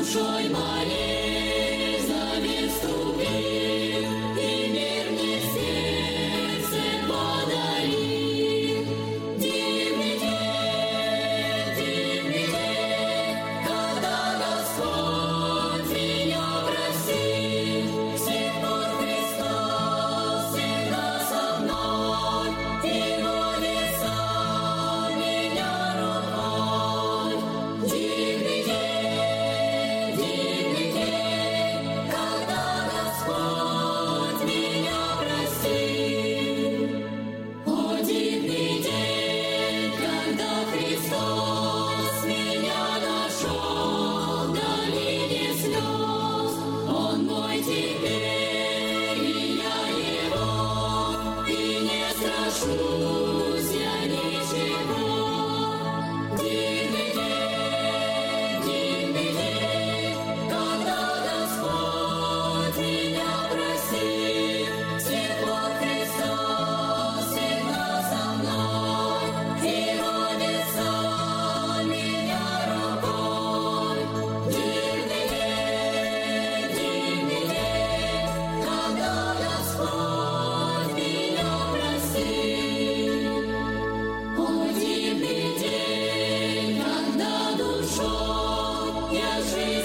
душой моей завет вступи, и мир мне сердце подари. Дивный день, когда Господь меня простил. С тех пор Христос всегда со мной и водит сам меня рукой. Дивный день, когда Господь меня простил. О, дивный день, когда Христос меня нашел в долине слез. Он мой теперь, и я его, и не страшусь я ничего. Дивный день, когда Господь меня простил. С тех пор Христос всегда со мной и водит сам меня рукой. Дивный день, когда Господь меня простил. О, дивный день, когда душой я жил.